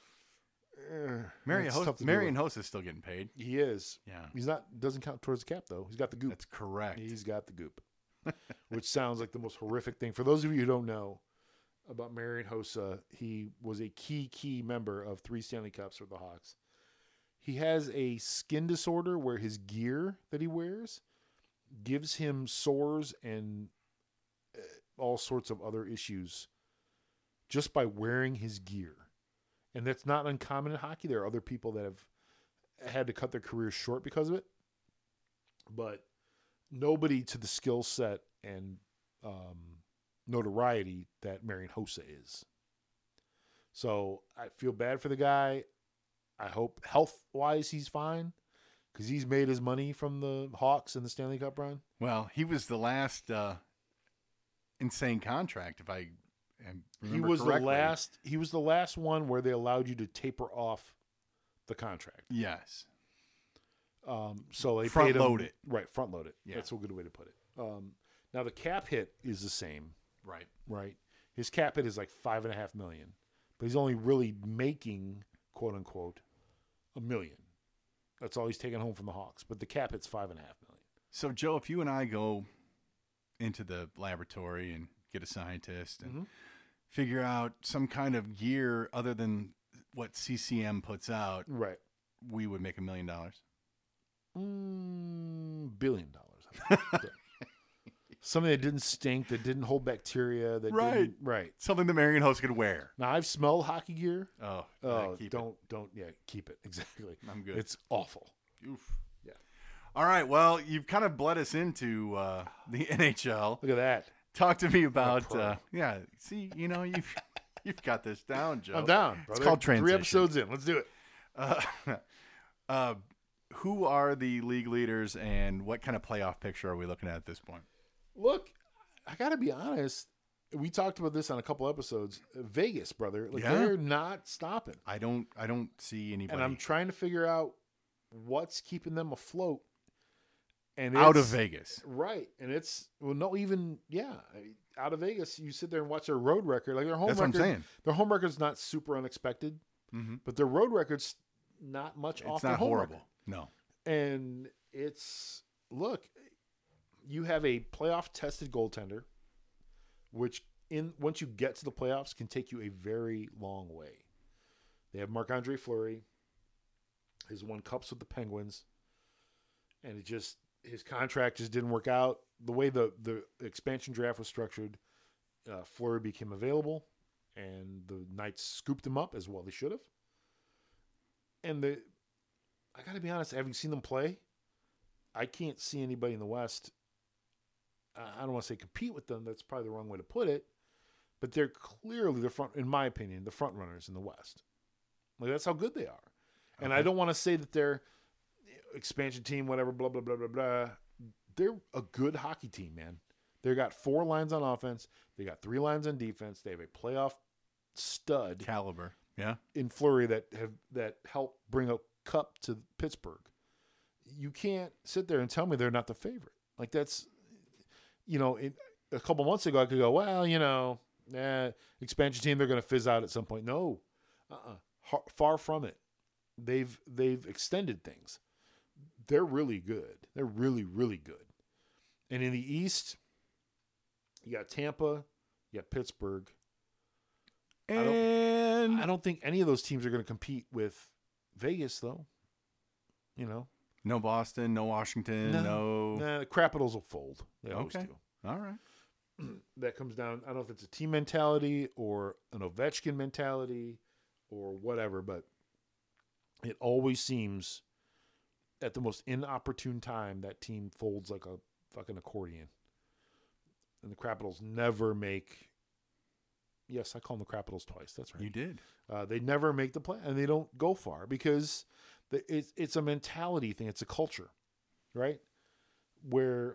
eh, Marion it's Host, tough to do Marion it. Host is still getting paid. He is. Yeah. He's not. Doesn't count towards the cap though. He's got the goop. That's correct. He's got the goop, which sounds like the most horrific thing. For those of you who don't know about Marion Hossa, he was a key, key member of three Stanley Cups with the Hawks. He has a skin disorder where his gear that he wears gives him sores and uh, all sorts of other issues just by wearing his gear. And that's not uncommon in hockey. There are other people that have had to cut their careers short because of it. But nobody to the skill set and um, notoriety that Marion Hossa is. So I feel bad for the guy. I hope health-wise he's fine because he's made his money from the Hawks and the Stanley Cup run. Well, he was the last uh, insane contract, if I am He remember was correctly. the last. He was the last one where they allowed you to taper off the contract. Yes. Um, so they Front paid him, load it. right? Front load it. Yeah. That's a good way to put it. Um, now the cap hit is the same, Right. right? His cap hit is like five and a half million, but he's only really making quote unquote a million. That's all he's taking home from the Hawks. But the cap hit's five and a half million. So, Joe, if you and I go into the laboratory and get a scientist and Mhm. figure out some kind of gear other than what C C M puts out, Right. we would make a million dollars. Mm, billion dollars. I think. Yeah. Something that didn't stink, that didn't hold bacteria, that Right. didn't, right. Something the Marion Host could wear. Now I've smelled hockey gear. Oh, Oh, yeah, keep don't don't yeah, keep it exactly. it. I'm good. It's awful. Oof. Yeah. All right. Well, you've kind of bled us into uh, the N H L. Look at that. Talk to me about. pro. Uh, yeah. See, you know, you've you've got this down, Joe. I'm down. Brother. called Three transition. episodes in. Let's do it. Uh, uh, who are the league leaders, and what kind of playoff picture are we looking at at this point? Look, I got to be honest. We talked about this on a couple episodes. Vegas, brother, like Yeah. they're not stopping. I don't. I don't see anybody And I'm trying to figure out what's keeping them afloat. And out of it's- Vegas. right? And it's well, no, even yeah, out of Vegas. You sit there and watch their road record, like their home That's what I'm record. saying. Their home record's not super unexpected, Mm-hmm. but their road record's not much off It's their not home horrible. record. No. And it's look, you have a playoff tested goaltender, which in once you get to the playoffs can take you a very long way. They have Marc-Andre Fleury. He's won cups with the Penguins, and it just his contract just didn't work out. The way the the expansion draft was structured, uh, Fleury became available, and the Knights scooped him up as well they should have. And the I got to be honest, having seen them play, I can't see anybody in the West. I don't want to say compete with them. That's probably the wrong way to put it. But they're clearly the front, in my opinion, the front runners in the West. Like that's how good they are. And Okay. I don't want to say that they're expansion team, whatever, blah blah blah blah blah. They're a good hockey team, man. They got four lines on offense. They got three lines on defense. They have a playoff stud Caliber. Yeah. in Fleury that have that helped bring a cup to Pittsburgh. You can't sit there and tell me they're not the favorite. Like that's, you know, it, a couple months ago I could go, well, you know, eh, expansion team they're going to fizz out at some point. No, uh-uh. Har- far from it. They've they've extended things. They're really good. They're really really good. And in the East, you got Tampa, you got Pittsburgh. And I don't think any of those teams are going to compete with Vegas, though. You know, no Boston, no Washington, no. nah, the Capitals will fold. They always Okay. do. All right. That comes down. I don't know if it's a team mentality or an Ovechkin mentality or whatever, but it always seems at the most inopportune time that team folds like a fucking accordion. And the Capitals never make. Yes, I call them the Capitals twice. That's right. You did. Uh, they never make the play, and they don't go far because the, it's it's a mentality thing. It's a culture, right? Where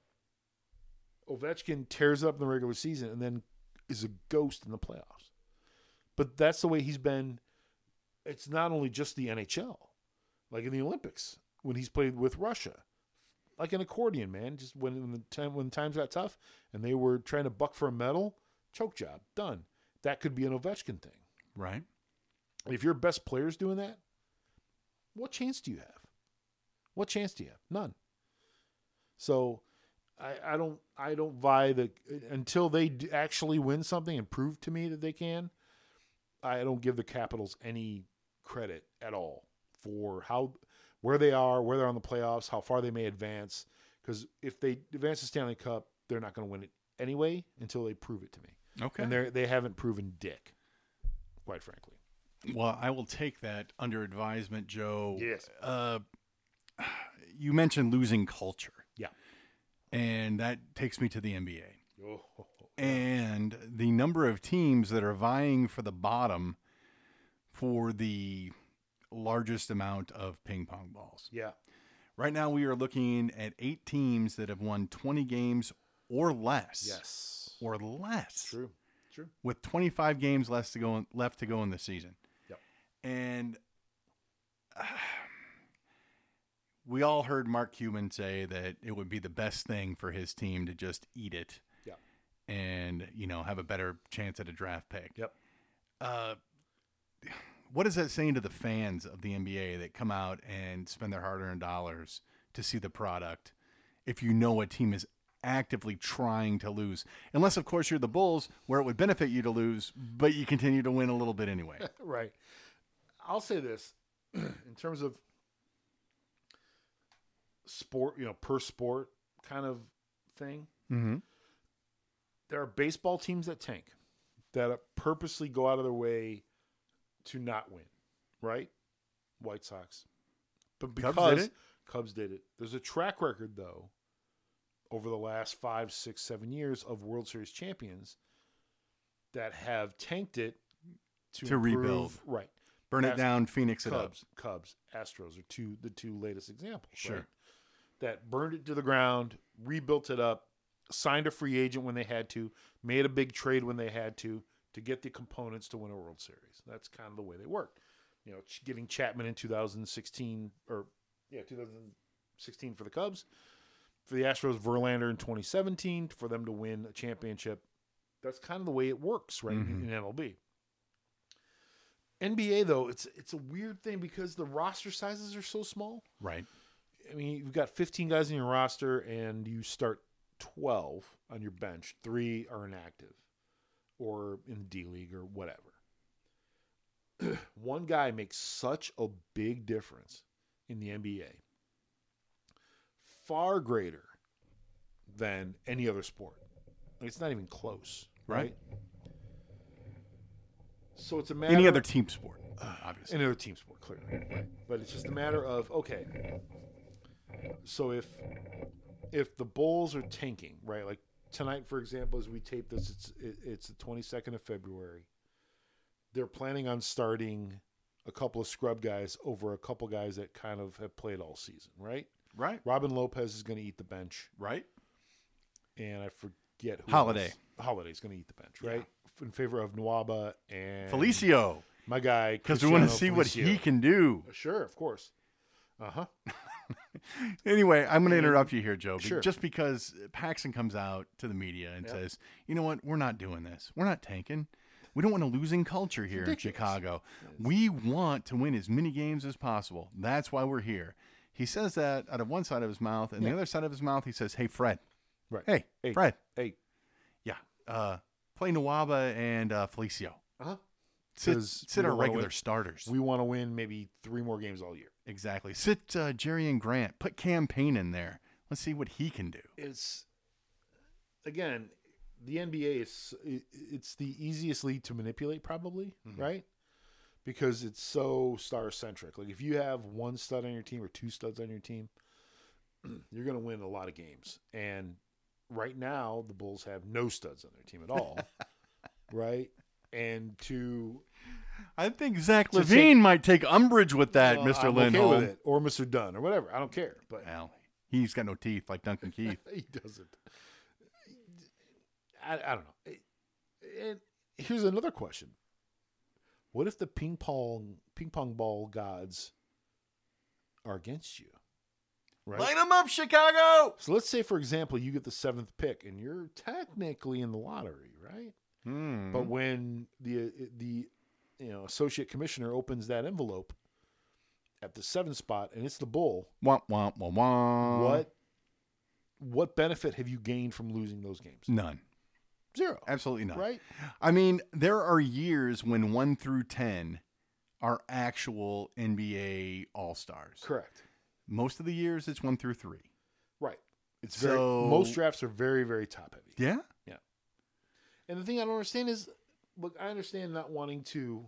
Ovechkin tears up in the regular season and then is a ghost in the playoffs. But that's the way he's been. It's not only just the N H L, like in the Olympics when he's played with Russia, like an accordion, man. Just when, when the time when times got tough and they were trying to buck for a medal, choke job done. That could be an Ovechkin thing. Right. And if your best player's doing that, what chance do you have? What chance do you have? None. So I, I don't I don't buy the until they d- actually win something and prove to me that they can. I don't give the Capitals any credit at all for how where they are, where they're on the playoffs, how far they may advance. Because if they advance the Stanley Cup, they're not going to win it anyway until they prove it to me. Okay. And they they haven't proven dick, quite frankly. Well, I will take that under advisement, Joe. Yes. Uh, you mentioned losing culture. Yeah. And that takes me to the N B A. Oh, And the number of teams that are vying for the bottom for the largest amount of ping pong balls. yeah. Right now, we are looking at eight teams that have won twenty games or less. Yes. Or less. True. True. With twenty-five games left to go in, left to go in the season. Yep. And uh, we all heard Mark Cuban say that it would be the best thing for his team to just eat it. Yeah. And, you know, have a better chance at a draft pick. Yep. Uh, what is that saying to the fans of the N B A that come out and spend their hard-earned dollars to see the product if you know a team is actively trying to lose? Unless, of course, you're the Bulls, where it would benefit you to lose, but you continue to win a little bit anyway. Right. I'll say this in terms of sport, you know, per sport kind of thing. Mm-hmm. There are baseball teams that tank, that purposely go out of their way to not win, right? White Sox. But because Cubs did it. Cubs did it. There's a track record, though, over the last five, six, seven years of World Series champions that have tanked it to, To improve- rebuild. Right. Burn it Ast- down, Phoenix it up. Cubs, Cubs, Astros are two the two latest examples. Sure. Right? That burned it to the ground, rebuilt it up, signed a free agent when they had to, made a big trade when they had to, to get the components to win a World Series. That's kind of the way they work. You know, ch- getting Chapman in two thousand sixteen, or yeah, two thousand sixteen for the Cubs. For the Astros, Verlander in twenty seventeen for them to win a championship. That's kind of the way it works, right, Mhm. in N L B. N B A, though, it's it's a weird thing because the roster sizes are so small. Right. I mean, you've got fifteen guys in your roster, and you start twelve on your bench. Three are inactive or in D League or whatever. One guy makes such a big difference in the N B A. Far greater than any other sport. Like, it's not even close, right? Right. So it's a matter Any of- other team sport, obviously. Any other team sport, clearly. Right. But it's just a matter of, okay, so if if the Bulls are tanking, right, like tonight, for example, as we tape this, it's it, it's the twenty-second of February. They're planning on starting a couple of scrub guys over a couple guys that kind of have played all season, right? Right. Robin Lopez is going to eat the bench, Right. and I forget who Holiday. else. Holiday's going to eat the bench, right? In favor of Nwaba and Felicio. my guy, Because we want to Cristiano see what Felicio. he can do. Sure, of course. Uh huh. Anyway, I'm going to interrupt you here, Joe. be- Sure. Just because Paxson comes out to the media and Yep. says, you know what, we're not doing this. We're not tanking. We don't want a losing culture here in ridiculous. Chicago. We want to win as many games as possible. That's why we're here. He says that out of one side of his mouth, and Yeah. the other side of his mouth, he says, hey, Fred. Right. Hey, Hey. Fred. Hey. Yeah. Uh, play Nwaba and uh, Felicio. Uh huh. Sit, 'Cause sit we our don't wanna regular win. starters. We want to win maybe three more games all year. Exactly. Sit uh, Jerry and Grant. Put Cam Payne in there. Let's see what he can do. It's again, the N B A is it- it's the easiest league to manipulate, probably, Mhm. right? Because it's so star centric. Like if you have one stud on your team or two studs on your team, you're going to win a lot of games. And right now, the Bulls have no studs on their team at all, right? And to I think Zach To Levine take- mister might take umbrage with that, uh, Mister I'm Lindholm. okay with it, or Mister Dunn, or whatever. I don't care, but Well, he's got no teeth like Duncan Keith. he doesn't. I, I don't know. It- it- here's another question: what if the ping pong ping pong ball gods are against you? Right. Line them up, Chicago! So let's say, for example, you get the seventh pick, and you're technically in the lottery, right? Hmm. But when the the you know associate commissioner opens that envelope at the seventh spot, and it's the bull, womp, womp, womp, womp. what what benefit have you gained from losing those games? None. Zero. Absolutely none. Right? I mean, there are years when one through ten are actual N B A All-Stars. Correct. Most of the years, it's one through three. Right. It's very So- most drafts are very very top heavy. Yeah? And the thing I don't understand is, look, I understand not wanting to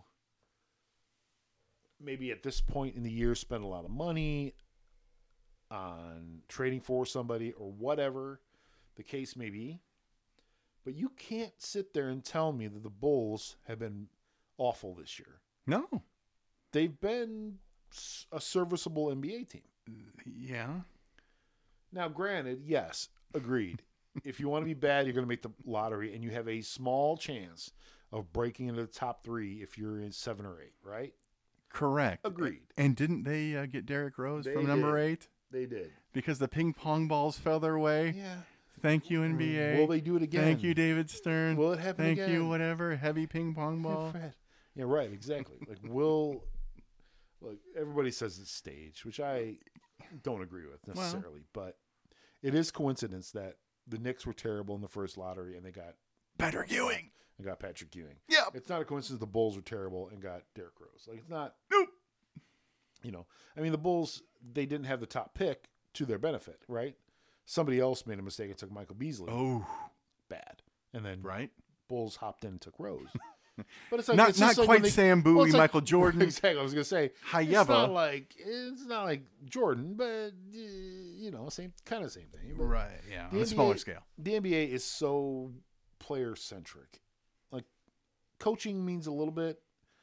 maybe at this point in the year spend a lot of money on trading for somebody or whatever the case may be. But you can't sit there and tell me that the Bulls have been awful this year. No. They've been s- a serviceable N B A team. Yeah. Now, granted, yes, agreed. If you want to be bad, you're going to make the lottery, and you have a small chance of breaking into the top three if you're in seven or eight, right? Correct. Agreed. And didn't they uh, get Derrick Rose They from number did. eight? They did. Because the ping pong balls fell their way? Yeah. Thank you, N B A. Will they do it again? Thank you, David Stern. Will it happen Thank again? you, whatever. Heavy ping pong Yeah, ball. Fred. Yeah, right. Exactly. Like, will like everybody says it's staged, which I don't agree with necessarily, but it is coincidence that the Knicks were terrible in the first lottery and they got Patrick Ewing. and got Patrick Ewing. Yep. It's not a coincidence the Bulls were terrible and got Derrick Rose. Like, it's not. Nope. You know, I mean, the Bulls, they didn't have the top pick to their benefit, right? Somebody else made a mistake and took Michael Beasley. Oh, Bad. And then right. Bulls hopped in and took Rose. But it's like Not it's not just like quite when they- Sam well, Bowie, it's like- Michael Jordan. Exactly. I was gonna say it's Hayeva. not like it's not like Jordan, but uh, you know, same kind of same thing. But Right. Yeah. The On a N B A smaller scale. The N B A is so player centric. Like coaching means a little bit,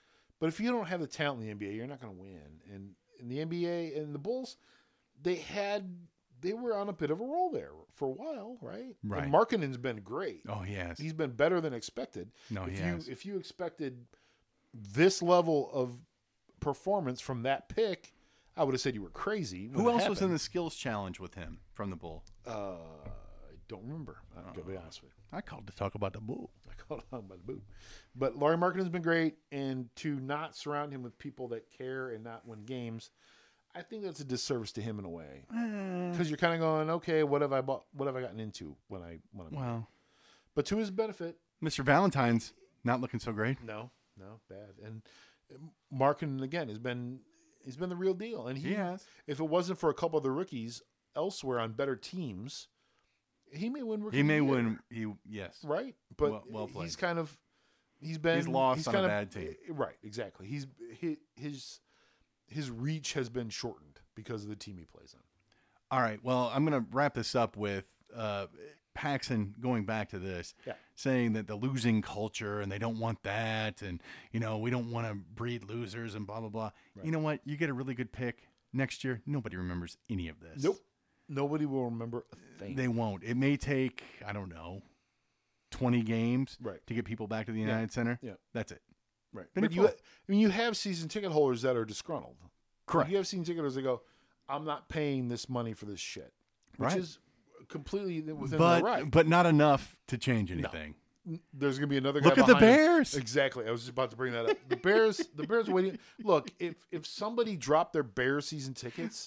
But if you don't have the talent in the N B A, you're not going to win. And in the N B A and the Bulls, they had they were on a bit of a roll there for a while, right? Right. And Markkanen's been great. Oh, he has. He's been better than expected. No, if he you has. if you expected this level of performance from that pick, I would have said you were crazy. Who else was in the skills challenge with him from the Bull? Uh, I don't remember. I'm gonna be honest with you. I called to talk about the Bull. I called it on by the boot. But Laurie Markkanen's been great, and to not surround him with people that care and not win games, I think that's a disservice to him in a way. Because you're kind of going, okay, what have I bought? What have I gotten into when I when I'm Wow. But to his benefit, Mister Valentine's not looking so great. no, no, bad. And Markkanen again has been he's been the real deal. And he, He has. if it wasn't for a couple of the rookies elsewhere on better teams, he may win. Rookie He of the may Year, win. He yes. right? But Well- well played. he's kind of he's been He's lost on a kind of, bad team. right? Exactly. He's his his his reach has been shortened because of the team he plays on. All right. Well, I'm going to wrap this up with uh, Paxson going back to this, Yeah. saying that the losing culture and they don't want that, and you know we don't want to breed losers and blah blah blah. Right. You know what? You get a really good pick next year. Nobody remembers any of this. Nope. Nobody will remember a thing. They won't. It may take I don't know, twenty games Right. to get people back to the United Center. Yeah. That's it. Right. Then But you're you, full. I mean, you have season ticket holders that are disgruntled. Correct. You have season ticket holders that go, "I'm not paying this money for this shit," which Right. is completely within But their right. but not enough to change anything. There's going to be another guy Look at the behind him. Bears. Exactly. I was just about to bring that up. The Bears, the Bears waiting. Look, if if somebody dropped their Bears season tickets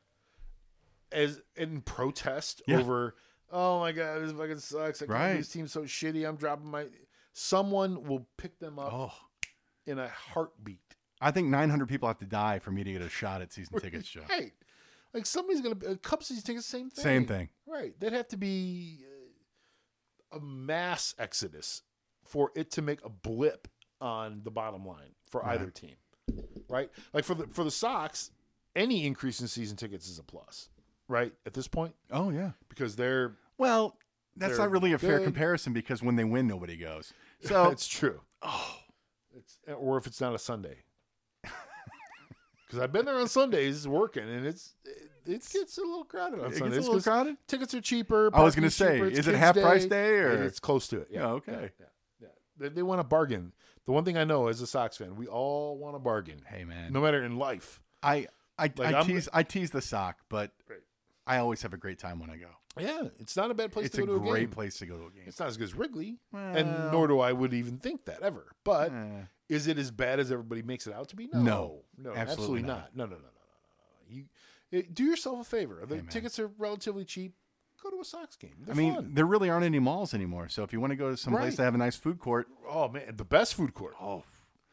as in protest Yeah. over, oh my god, this fucking sucks. I can't- Right. This team's so shitty. I'm dropping my. Someone will pick them up Oh, in a heartbeat. I think nine hundred people have to die for me to get a shot at season tickets, Joe. Right. Like somebody's gonna a Cubs season tickets, same thing. Same thing. Right. That'd have to be uh, a mass exodus for it to make a blip on the bottom line for Right. either team. Right? Like for the for the Sox, any increase in season tickets is a plus. Right? At this point, Oh yeah. because they're Well, that's They're not really a fair good. comparison because when they win, nobody goes. So it's true. oh, It's or if it's not a Sunday. Because I've been there on Sundays working, and it's it, it gets a little crowded on it gets a Sundays. little 'cause crowded. Tickets are cheaper. I was going parking's to say, cheaper, it's is it kids' half price day or And it's close to it. Yeah. Yeah, okay. Yeah. yeah, yeah. They, they want a bargain. The one thing I know as a Sox fan, we all want a bargain, Hey man, no matter in life. I I, Like, I I'm- tease I tease the sock, but Right. I always have a great time when I go. Yeah, it's not a bad place It's to a go to a great game. place to go to a game. It's not as good as Wrigley, Well, and nor do I would even think that ever. But eh, is it as bad as everybody makes it out to be? No, No, no, absolutely absolutely, not. not. No, no, no, no, no, no, no. You it, do yourself a favor. The Hey, man. tickets are relatively cheap. Go to a Sox game. They're I mean, fun. there really aren't any malls anymore. So if you want to go to some place Right. to have a nice food court, Oh man, the best food court, oh,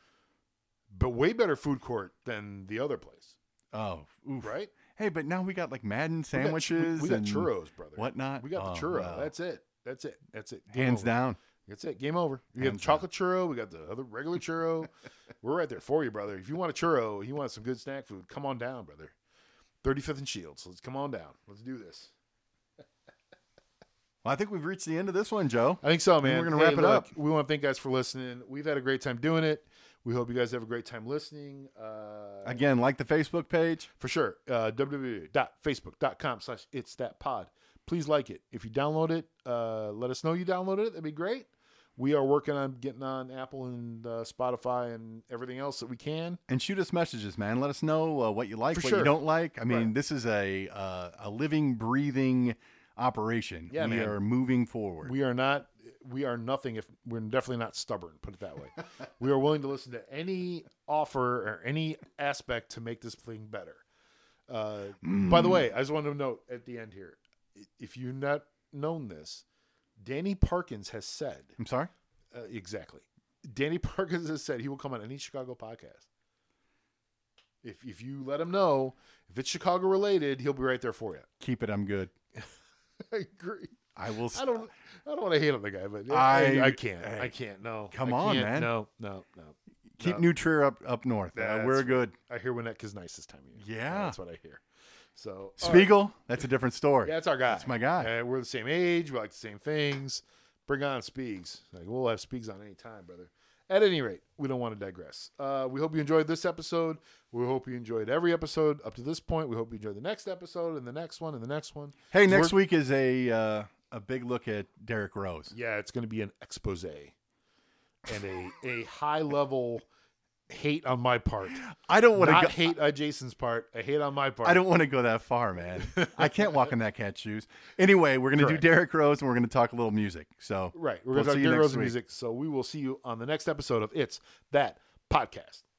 but way better food court than the other place, oh, oof. right? Hey, but now we got like Madden We got- sandwiches. We got, and churros, brother. whatnot. We got Oh, the churro. wow. That's it. That's it. That's it. Game Hands over. down. That's it. Game over. We got the Hands chocolate churro. We got the other regular churro. We're right there for you, brother. If you want a churro, you want some good snack food, come on down, brother. thirty-fifth and Shields. Let's come on down. Let's do this. Well, I think we've reached the end of this one, Joe. I think so, man. We're gonna Hey, wrap it look, up. We want to thank guys for listening. We've had a great time doing it. We hope you guys have a great time listening. Uh, Again, like the Facebook page. For sure. Uh, www.facebook.com slash it's that pod. Please like it. If you download it, uh, let us know you downloaded it. That'd be great. We are working on getting on Apple and uh, Spotify and everything else that we can. And shoot us messages, man. Let us know uh, what you like, For what sure. you don't like. I mean, Right. this is a uh, a living, breathing operation. Yeah, we man. are moving forward. We are not, we are nothing if we're definitely not stubborn, put it that way. We are willing to listen to any offer or any aspect to make this thing better. Uh, By the way, I just wanted to note at the end here, if you've not known this, Danny Parkins has said, I'm sorry? uh, exactly. Danny Parkins has said he will come on any Chicago podcast. If if you let him know, if it's Chicago related, he'll be right there for you. Keep it. I'm good. I agree. I will. I don't. I don't want to hate on the guy, but I- I, I can't. hey, I can't. No. come I on, can't. man. No. No. No. keep no. New Trier up up north. Uh, That's we're right. good. I hear Winnetka is nice this time of year. Yeah. That's what I hear. So all right. Spiegel, that's a different story. Yeah, that's our guy. That's my guy. Uh, we're the same age. We like the same things. Bring on Speegs. Like we'll have Speegs on any time, brother. At any rate, we don't want to digress. Uh, we hope you enjoyed this episode. We hope you enjoyed every episode up to this point. We hope you enjoy the next episode and the next one and the next one. Hey, So next we're- week is a uh, a big look at Derrick Rose. Yeah, it's going to be an expose and a, a high level hate on my part. I don't want to Not go. hate on Jason's part, a hate on my part. I don't want to go that far, man. I can't walk in that cat's shoes. Anyway, we're going to do Correct. Derrick Rose, and we're going to talk a little music. So Right. We're We'll going to talk see you Derrick next Rose week. music. So we will see you on the next episode of It's That Podcast.